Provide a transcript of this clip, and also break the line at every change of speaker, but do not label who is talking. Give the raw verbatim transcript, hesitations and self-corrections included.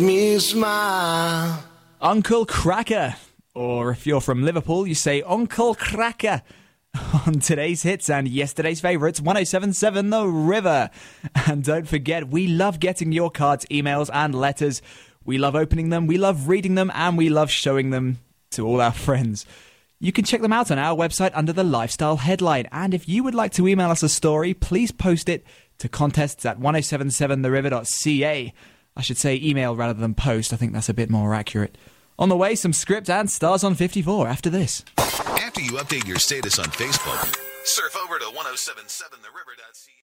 me smile.
Uncle Cracker. Or if you're from Liverpool, you say Uncle Cracker. On today's hits and yesterday's favourites, one oh seven point seven The River. And don't forget, we love getting your cards, emails and letters. We love opening them, we love reading them, and we love showing them to all our friends. You can check them out on our website under the Lifestyle headline. And if you would like to email us a story, please post it to contests at ten seventy-seven the river dot c a. I should say email rather than post. I think that's a bit more accurate. On the way, some script and Stars on fifty-four after this.
After you update your status on Facebook, surf over to ten seventy-seven the river dot c a.